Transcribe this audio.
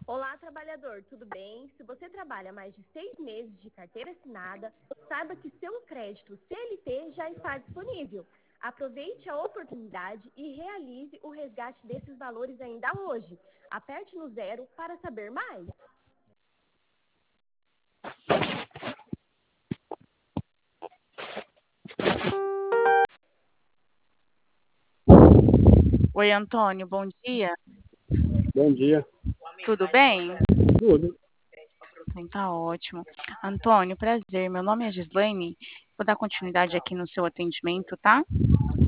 Olá, trabalhador, tudo bem? Se você trabalha mais de 6 meses de carteira assinada, saiba que seu crédito CLT já está disponível. Aproveite a oportunidade e realize o resgate desses valores ainda hoje. Aperte no 0 para saber mais. Oi, Antônio, bom dia. Bom dia. Tudo bem? Tudo. Então tá ótimo. Antônio, prazer. Meu nome é Gislaine. Vou dar continuidade aqui no seu atendimento, tá?